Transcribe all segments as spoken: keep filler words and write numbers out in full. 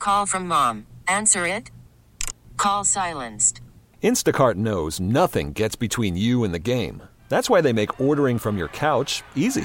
Call from mom. Answer it. Call silenced. Instacart knows nothing gets between you and the game. That's why they make ordering from your couch easy.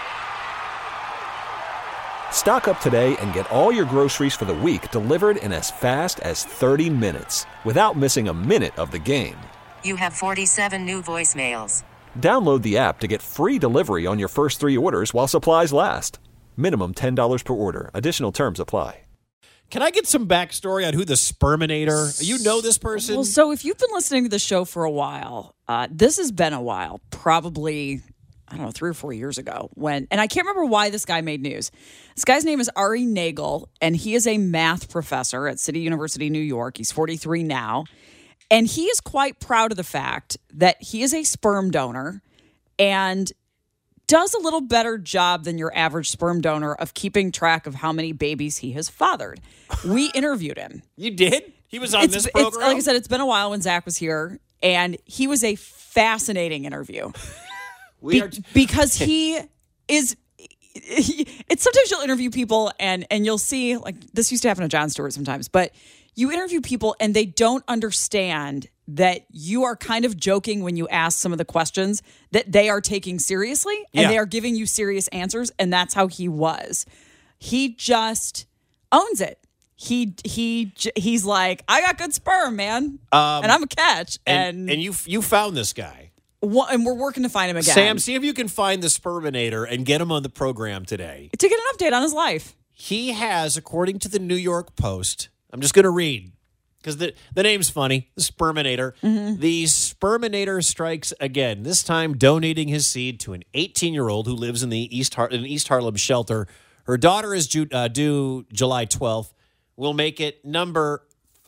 Stock up today and get all your groceries for the week delivered in as fast as thirty minutes without missing a minute of the game. You have forty-seven new voicemails. Download the app to get free delivery on your first three orders while supplies last. Minimum ten dollars per order. Additional terms apply. Can I get some backstory on who the Sperminator? You know this person? Well, so if you've been listening to the show for a while, uh, this has been a while, probably, I don't know, three or four years ago when, and I can't remember why this guy made news. This guy's name is Ari Nagel, and he is a math professor at City University, New York. He's forty-three now, and he is quite proud of the fact that he is a sperm donor and does a little better job than your average sperm donor of keeping track of how many babies he has fathered. We interviewed him. You did? He was on It's, this it's, program? like I said, it's been a while when Zach was here, and he was a fascinating interview. we Be- are because he is... He, it's sometimes you'll interview people, and, and you'll see, like, this used to happen to Jon Stewart sometimes, but you interview people, and they don't understand that you are kind of joking when you ask some of the questions that they are taking seriously, and Yeah. they are giving you serious answers, and that's how he was. He just owns it. He he he's like, I got good sperm, man, Um, and I'm a catch, and, and and you you found this guy. wha- and we're working to find him again. Sam, see if you can find the Sperminator and get him on the program today. to get an update on his life. He has, according to the New York Post, I'm just going to read because the, the name's funny, the Sperminator. Mm-hmm. The Sperminator strikes again, this time donating his seed to an eighteen-year-old who lives in the East Har- in East Harlem shelter. Her daughter is due, uh, due July twelfth. We'll make it number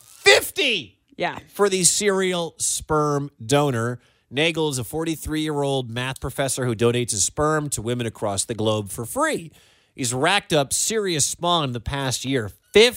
fifty Yeah. for the serial sperm donor. Nagel is a forty-three-year-old math professor who donates his sperm to women across the globe for free. He's racked up serious spawn in the past year.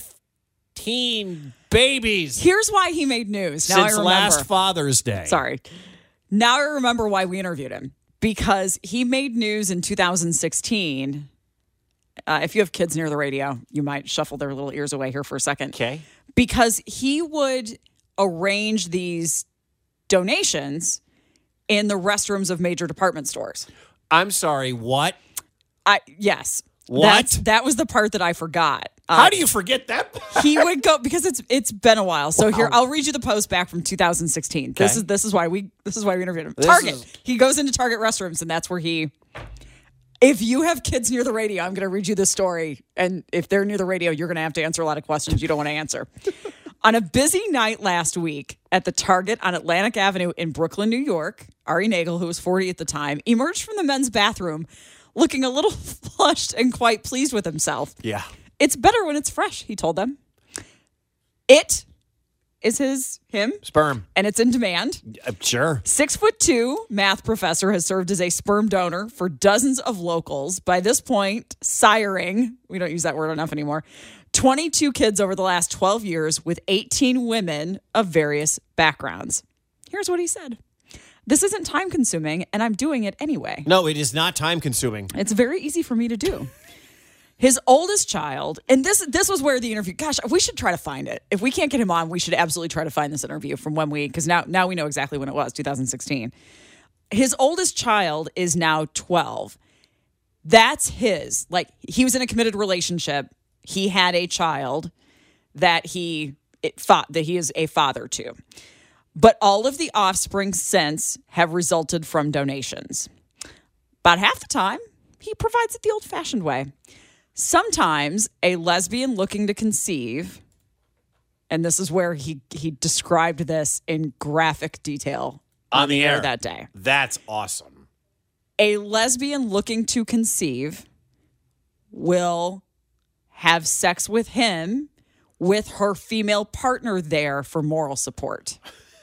fifteen babies Here's why he made news. Now I since remember. last Father's Day. Sorry. Now I remember why we interviewed him. Because he made news in two thousand sixteen. Uh, if you have kids near the radio, you might shuffle their little ears away here for a second. Okay. Because he would arrange these donations in the restrooms of major department stores. I'm sorry, what? I yes. What? That's, that was the part that I forgot. Uh, How do you forget that? he would go because it's it's been a while. So here I'll read you the post back from two thousand sixteen. This Okay. is this is why we this is why we interviewed him. This Target. is- He goes into Target restrooms, and that's where he. If you have kids near the radio, I'm going to read you this story, and if they're near the radio, you're going to have to answer a lot of questions you don't want to answer. On a busy night last week at the Target on Atlantic Avenue in Brooklyn, New York, Ari Nagel, who was forty at the time, emerged from the men's bathroom looking a little flushed and quite pleased with himself. Yeah. It's better when it's fresh, he told them. It is his, him, Sperm. and it's in demand. Uh, sure. Six foot two math professor has served as a sperm donor for dozens of locals. By this point, siring, we don't use that word enough anymore, twenty-two kids over the last twelve years with eighteen women of various backgrounds. Here's what he said. This isn't time consuming, and I'm doing it anyway. No, it is not time consuming. It's very easy for me to do. His oldest child, and this this was where the interview, gosh, we should try to find it. If we can't get him on, we should absolutely try to find this interview from when we, because now, now we know exactly when it was, two thousand sixteen. His oldest child is now twelve. That's his. Like, he was in a committed relationship. He had a child that he it, fa- that he is a father to. But all of the offspring since have resulted from donations. About half the time, he provides it the old-fashioned way. Sometimes a lesbian looking to conceive, and this is where he he described this in graphic detail On the air. that day. That's awesome. A lesbian looking to conceive will have sex with him with her female partner there for moral support.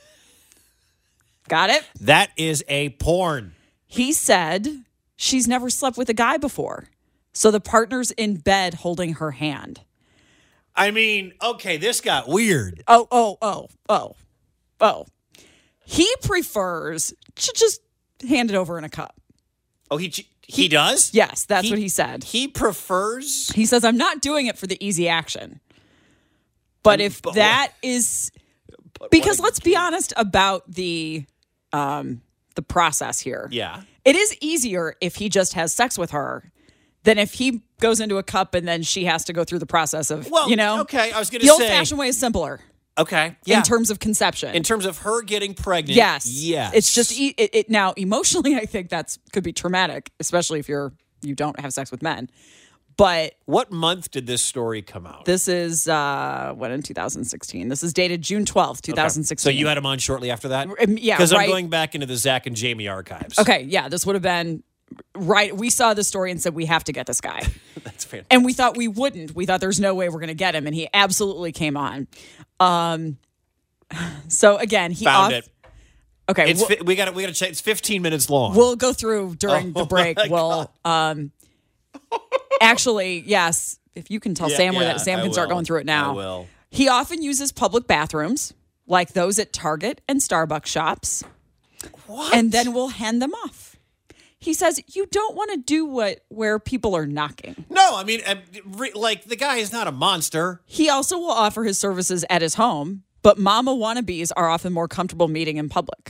Got it? That is a porn. He said she's never slept with a guy before. So the partner's in bed holding her hand. I mean, okay, this got weird. Oh, oh, oh, oh, oh. He prefers to just hand it over in a cup. Oh, he he, he does? Yes, that's what he said. He prefers. He says, I'm not doing it for the easy action. But if But that is because let's be honest about the um, the process here. Yeah. It is easier if he just has sex with her than if he goes into a cup and then she has to go through the process of, Well, you know. okay, I was gonna The say- old-fashioned way is simpler Okay. Yeah. in terms of conception. In terms of her getting pregnant. yes. Yes. It's just, e- it, it now emotionally, I think that's could be traumatic, especially if you're, you don't have sex with men. But What month did this story come out? this is, uh, what, in two thousand sixteen? This is dated June twelfth, Okay. twenty sixteen. So you had him on shortly after that? Um, yeah, Because I'm right. going back into the Zach and Jamie archives. Okay, yeah, this would have been right. We saw the story and said we have to get this guy, That's fantastic. and we thought we wouldn't. We thought there's no way we're going to get him, and he absolutely came on. Um, so again, he Found off- it. Okay, It's we'll, fi- we got to we got to check. It's fifteen minutes long. we'll go through during Oh the break. my We'll um, actually, yes, if you can tell Yeah, Sam where yeah, that Sam I can start will. going through it now. I will. He often uses public bathrooms, like those at Target and Starbucks shops. What? And then we'll hand them off. He says you don't want to do what where people are knocking. No, I mean, uh, re- like the guy is not a monster. He also will offer his services at his home, but mama wannabes are often more comfortable meeting in public.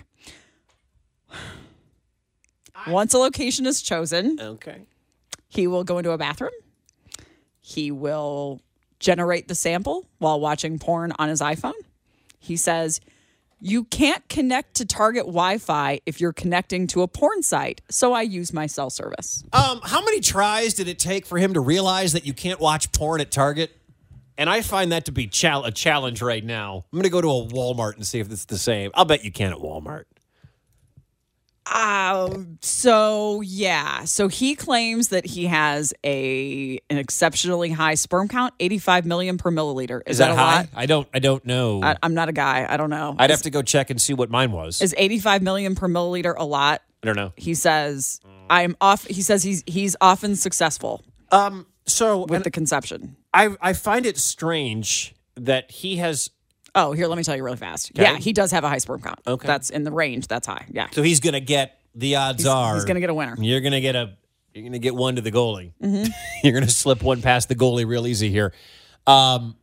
Once a location is chosen, Okay. he will go into a bathroom. He will generate the sample while watching porn on his iPhone. He says, you can't connect to Target Wi-Fi if you're connecting to a porn site, so I use my cell service. Um, how many tries did it take for him to realize that you can't watch porn at Target? And I find that to be chal- a challenge right now. I'm going to go to a Walmart and see if it's the same. I'll bet you can at Walmart. Um, so yeah, so he claims that he has a an exceptionally high sperm count, eighty-five million per milliliter. Is, Is that, a high? lot? I don't. I don't know. I, I'm not a guy. I don't know. I'd is, have to go check and see what mine was. is eighty-five million per milliliter a lot? I don't know. He says I'm off. He says he's he's often successful Um. So with and the conception. I I find it strange that he has. Oh, here, let me tell you really fast. Okay. Yeah, he does have a high sperm count. Okay. That's in the range. That's high. Yeah. So he's going to get. The odds are he's gonna get a winner. You're going to get a. You're going to get one to the goalie. Mm-hmm. You're going to slip one past the goalie real easy here. Um.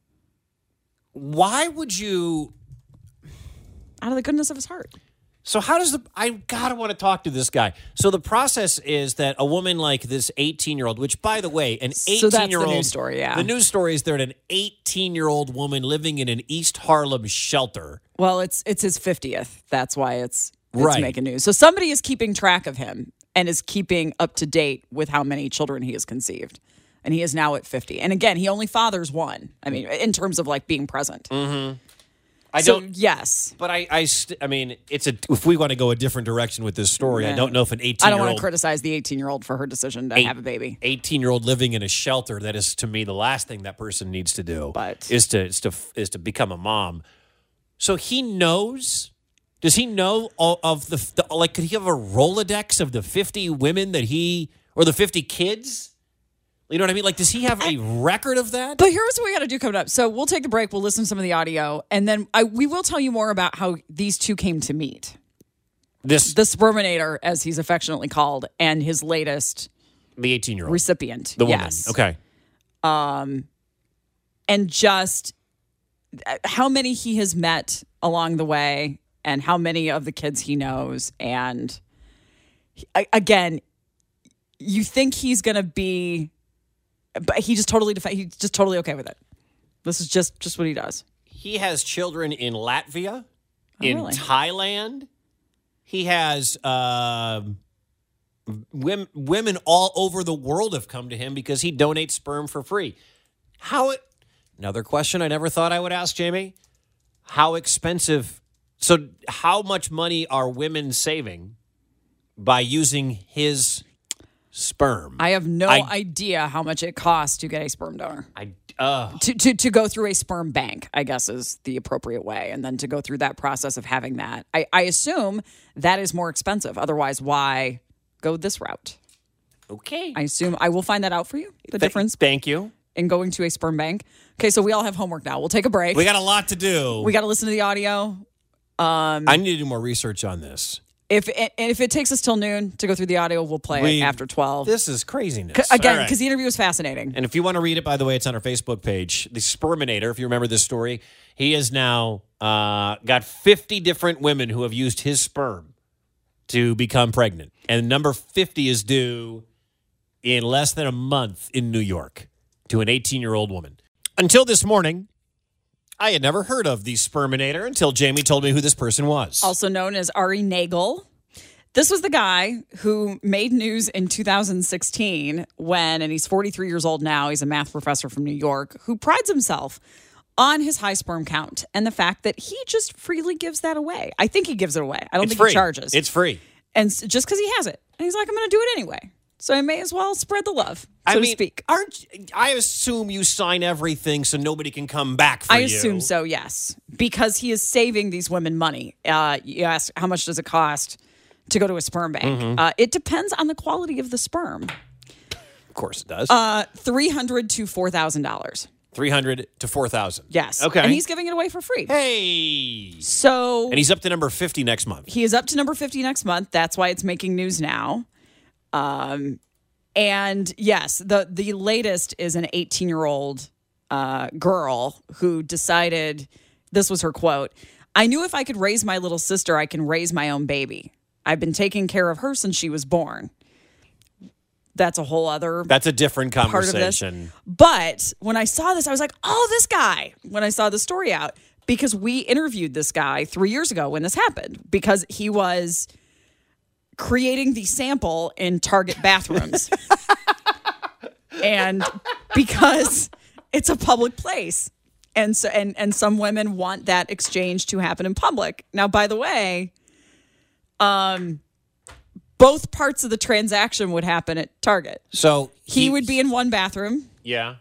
Why would you? Out of the goodness of his heart. So how does the I gotta want to talk to this guy. So the process is that a woman like this eighteen-year-old, which by the way, an So that's the eighteen-year-old news story, yeah. The news story is that an eighteen-year-old woman living in an East Harlem shelter. Well, it's it's his fiftieth. That's why it's it's Right. making news. So somebody is keeping track of him and is keeping up to date with how many children he has conceived. And he is now at fifty. And again, he only fathers one. I mean, in terms of like being present. I so, don't yes. but I I, st- I mean, it's a if we want to go a different direction with this story, I Yeah. don't know if an I eighteen-year-old don't want to criticize the eighteen-year-old for her decision to Eight- have a baby. eighteen-year-old living in a shelter, that is to me the last thing that person needs to do. But- is to is to is to become a mom. So he knows. Does he know all of the, the like? Could he have a Rolodex of the fifty women that he or the fifty kids? You know what I mean? Like, does he have a record of that? But here's what we got to do coming up. So we'll take the break. We'll listen to some of the audio. And then I, we will tell you more about how these two came to meet. This The Sperminator, as he's affectionately called, and his latest the eighteen-year-old, recipient. the woman. Yes. Okay. And just how many he has met along the way and how many of the kids he knows. And a- again, you think he's going to be, but he just totally, defi- he's just totally okay with it. This is just, just what he does. He has children in Latvia, in really? Thailand. He has uh, women, women all over the world have come to him because he donates sperm for free. How it? Another question I never thought I would ask, Jamie. How expensive? So, how much money are women saving by using his sperm? I have no I- idea how much it costs to get a sperm donor. I uh, To, to to go through a sperm bank, I guess, is the appropriate way. And then to go through that process of having that. I, I assume that is more expensive. Otherwise, why go this route? okay. I assume I will find that out for you, the Th- difference Thank you. in going to a sperm bank. Okay, so we all have homework now. We'll take a break. We got a lot to do. We got to listen to the audio. I need to do more research on this. If and if it takes us till noon to go through the audio, we'll play We- it after twelve. This is craziness. Again, All right. because the interview was fascinating. And if you want to read it, by the way, it's on our Facebook page. The Sperminator, if you remember this story, he has now uh, got fifty different women who have used his sperm to become pregnant. And number fifty is due in less than a month in New York to an eighteen-year-old woman. Until this morning, I had never heard of the Sperminator until Jamie told me who this person was. Also known as Ari Nagel. This was the guy who made news in two thousand sixteen when, and he's forty-three years old now, he's a math professor from New York, who prides himself on his high sperm count and the fact that he just freely gives that away. I think he gives it away. I don't It's think free. he charges. It's free. And s- just because he has it. And he's like, I'm going to do it anyway. So I may as well spread the love, so I to mean, speak. aren't I assume you sign everything so nobody can come back for I you. assume so, yes. Because he is saving these women money. Uh, you ask, how much does it cost to go to a sperm bank? Mm-hmm. Uh, it depends on the quality of the sperm. Of course it does. Uh, three hundred dollars to four thousand dollars. three hundred to four thousand. Yes. Okay. And he's giving it away for free. Hey. So And he's up to number fifty next month. he is up to number fifty next month. That's why it's making news now. Um, and yes, the the latest is an eighteen-year-old uh, girl who decided, this was her quote, I knew if I could raise my little sister, I can raise my own baby. I've been taking care of her since she was born. That's a whole other That's a different part of this. conversation. But when I saw this, I was like, oh, this guy, when I saw the story out, because we interviewed this guy three years ago when this happened, because he was creating the sample in Target bathrooms. And because it's a public place. And so and, and some women want that exchange to happen in public. Now, by the way, um both parts of the transaction would happen at Target. So He would be in one bathroom, Yeah.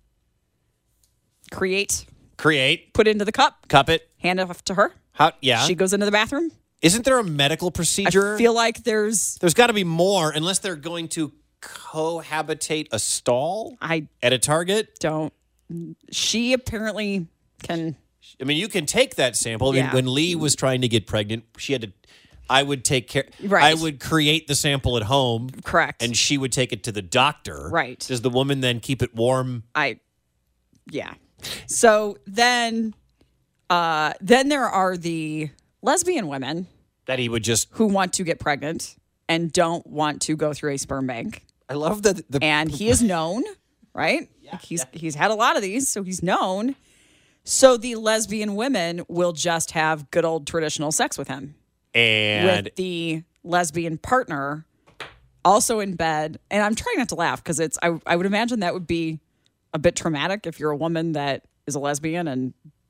create, Create. put into the cup, Cup it. hand it off to her. How? Yeah. She goes into the bathroom. Isn't there a medical procedure? I feel like there's, There's got to be more, unless they're going to cohabitate a stall I at a Target. don't, she apparently can, I mean, you can take that sample. I mean, Yeah. when Lee was trying to get pregnant, she had to. I would take care. Right. I would create the sample at home. correct. And she would take it to the doctor. Right. Does the woman then keep it warm? I, yeah. So then, uh, then there are the lesbian women That he would just. who want to get pregnant and don't want to go through a sperm bank. I love that. The, And he is known, right? Like he's he's had a lot of these, so he's known. So the lesbian women will just have good old traditional sex with him, and with the lesbian partner also in bed. And I'm trying not to laugh because it's I I would imagine that would be a bit traumatic if you're a woman that is a lesbian and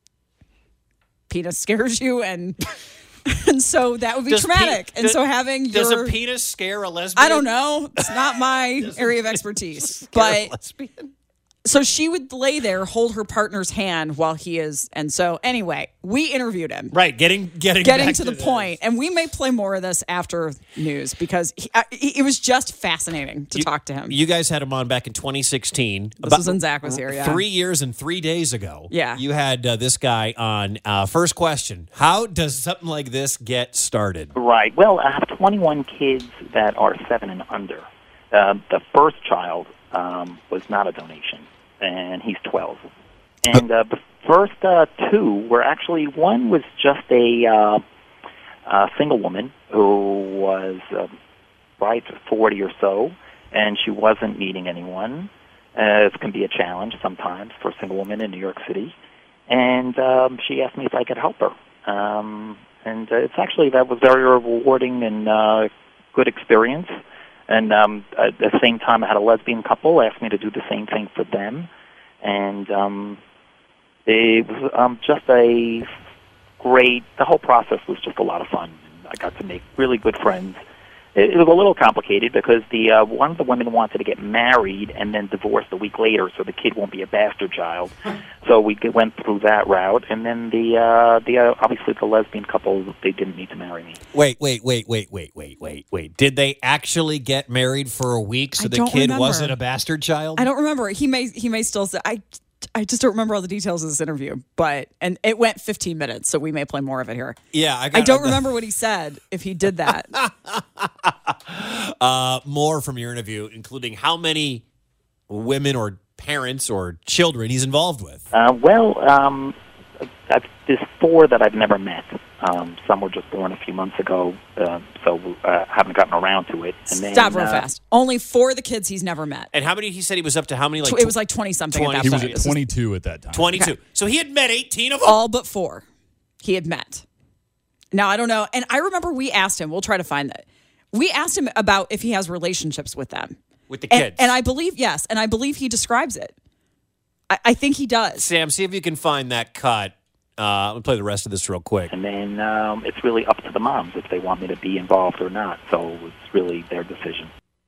penis scares you and and so that would be Does traumatic. pe- and does- so having does your a penis scare a lesbian? I don't know. It's not my area of expertise. Scare a But lesbian? so she would lay there, hold her partner's hand while he is. And so anyway, we interviewed him. Right, getting getting Getting back to the this. point, and we may play more of this after news because he, I, it was just fascinating to You- talk to him. You guys had him on back in twenty sixteen. This was when Zach was here, yeah. Three years and three days ago. Yeah. You had uh, this guy on. Uh, first question: how does something like this get started? Right. Well, I have twenty-one kids that are seven and under. Uh, the first child um, was not a donation, and he's twelve. And uh, the first uh, two were actually, one was just a, uh, a single woman who was uh, right forty or so, and she wasn't meeting anyone. Uh, it can be a challenge sometimes for a single woman in New York City. And um, she asked me if I could help her. Um, and uh, it's actually, that was very rewarding and uh, good experience. And um, at the same time, I had a lesbian couple ask me to do the same thing for them. And um, it was um, just a great, the whole process was just a lot of fun. I got to make really good friends. It, it was a little complicated because the uh, one of the women wanted to get married and then divorced a week later, so the kid won't be a bastard child. So we g- went through that route, and then the uh, the uh, obviously the lesbian couple, they didn't need to marry me. Wait, wait, wait, wait, wait, wait, wait, wait. Did they actually get married for a week so I the don't kid remember. wasn't a bastard child? I don't remember. He may he may still say I I just don't remember all the details of this interview, but and it went fifteen minutes, so we may play more of it here. Yeah, I, got, I don't remember what he said if he did that. uh, more from your interview, including how many women or parents or children he's involved with. Uh, well, um, I've, there's four that I've never met. Um, some were just born a few months ago, uh, so uh, haven't gotten around to it. And then, Stop real uh, fast. Only four of the kids he's never met. And how many? He said he was up to how many? Like Tw- it was like twenty something at that He point. was at This is twenty-two at that time. twenty-two. Okay. So he had met eighteen of them. all but four he had met. Now I don't know, and I remember we asked him. We'll try to find that. We asked him about if he has relationships with them, With the and, kids. and I believe yes, and I believe he describes it. I, I think he does. Sam, see if you can find that cut. Uh, I'm going to play the rest of this real quick. And then um, it's really up to the moms if they want me to be involved or not. So it's really their decision.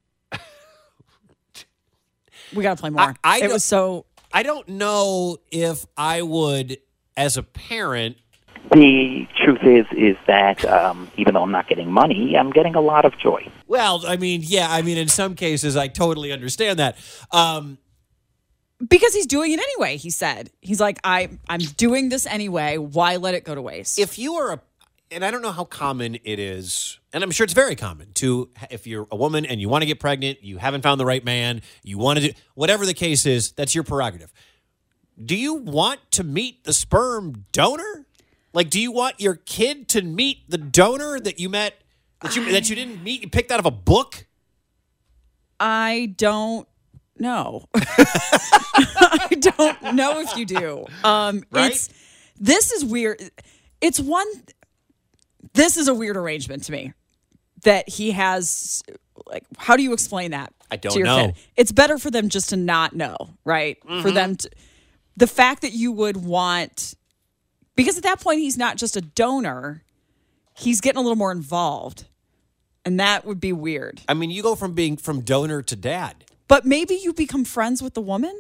We got to play more. I- I it don't- was so. I don't know if I would, as a parent, The truth is, is that um, even though I'm not getting money, I'm getting a lot of joy. well, I mean, yeah, I mean, in some cases, I totally understand that. Um, Because he's doing it anyway, he said. He's like, I, I'm doing this anyway. Why let it go to waste? if you are a, and I don't know how common it is, and I'm sure it's very common to, if you're a woman and you want to get pregnant, you haven't found the right man, you want to do, whatever the case is, that's your prerogative. Do you want to meet the sperm donor? Like, do you want your kid to meet the donor that you met, that you, that you didn't meet, you picked out of a book? I don't know. I don't know if you do. Um, Right? It's this is weird. It's one. This is a weird arrangement to me that he has. Like, how do you explain that? I don't to your know. Kid? It's better for them just to not know, right? Mm-hmm. For them to, the fact that you would want, because at that point he's not just a donor, he's getting a little more involved, and that would be weird. I mean, you go from being from donor to dad. But maybe you become friends with the woman.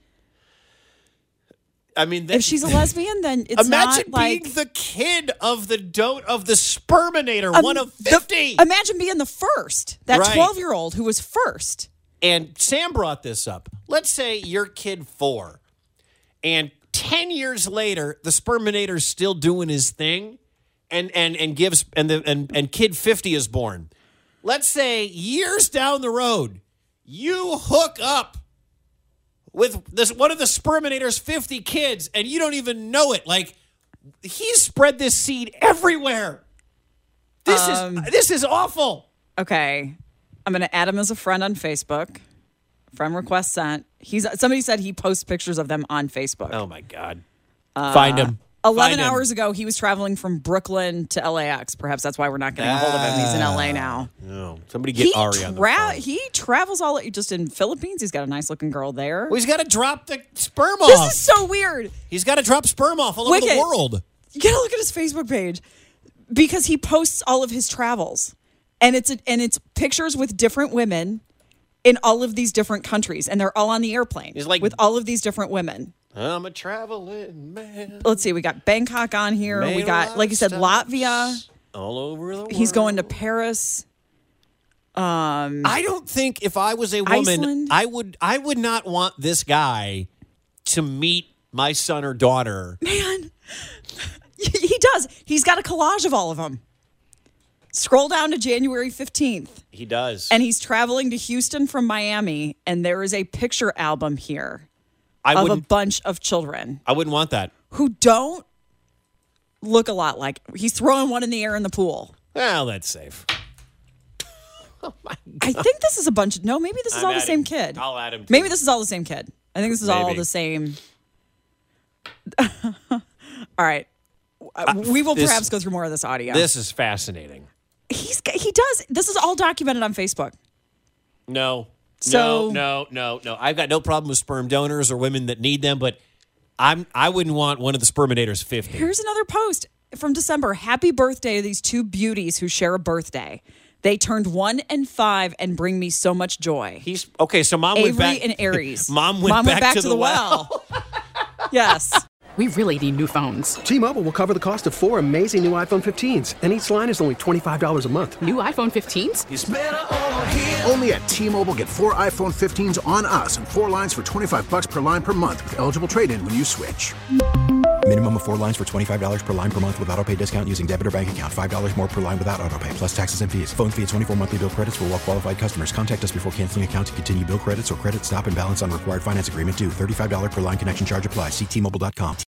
I mean, that, If she's a lesbian, then it's imagine not like being the kid of the don't of the sperminator, um, one of the- fifty. imagine being the first, that Right. twelve-year-old who was first. And Sam brought this up. Let's say you're kid four, and ten years later, the sperminator's still doing his thing, and and and gives and the and and kid fifty is born. Let's say years down the road, you hook up with this one of the sperminator's fifty kids, and you don't even know it. Like, he's spread this seed everywhere. This Um, is this is awful. Okay, I'm going to add him as a friend on Facebook. Friend request sent. He's somebody said he posts pictures of them on Facebook. Oh my God! Find him. Eleven Find him. hours ago, he was traveling from Brooklyn to L A X. Perhaps that's why we're not getting a hold of him. He's in L A now. No, somebody get He, Ari on the tra- phone. he travels all just in Philippines. He's got a nice looking girl there. Well, he's got to drop the sperm This off. is so weird. He's got to drop sperm off all over Wicked. the world. You gotta look at his Facebook page because he posts all of his travels, and it's a, and it's pictures with different women in all of these different countries, and they're all on the airplane He's like- with all of these different women. I'm a traveling man. Let's see, we got Bangkok on here. we Made got, like you said, lifestyles Latvia. all over the world. He's going to Paris. I don't think if I was a woman, Iceland. I would. I would not want this guy to meet my son or daughter. Man, he does. He's got a collage of all of them. Scroll down to January fifteenth. He does. And he's traveling to Houston from Miami, and there is a picture album here I of a wouldn't. bunch of children I wouldn't want that. who don't look a lot like. He's throwing one in the air in the pool. Well, that's safe. I think this is a bunch of. No, maybe this is I'm all the adding- same kid. I'll add him. to Maybe it. this is all the same kid. I think this is all Maybe. the same. All right. Uh, we will this- perhaps go through more of this audio. This is fascinating. He's he does. This is all documented on Facebook. No. So- no, no, no, no. I've got no problem with sperm donors or women that need them, but I'm I wouldn't want one of the sperminators fifty. Here's another post from December. Happy birthday to these two beauties who share a birthday. They turned one and five and bring me so much joy. He's okay. So mom went Avery back and Aries. Mom went, back, to, the, well. yes. We really need new phones. T-Mobile will cover the cost of four amazing new iPhone fifteens, and each line is only twenty-five dollars a month. New iPhone fifteens? It's better over here. Only at T-Mobile, get four iPhone fifteens on us and four lines for twenty-five bucks per line per month with eligible trade-in when you switch. Minimum of four lines for twenty-five dollars per line per month with autopay discount using debit or bank account. five dollars more per line without autopay, plus taxes and fees. Phone fee at twenty-four monthly bill credits for well-qualified customers. Contact us before canceling account to continue bill credits or credit stop and balance on required finance agreement due. thirty-five dollars per line connection charge applies. See T Mobile dot com.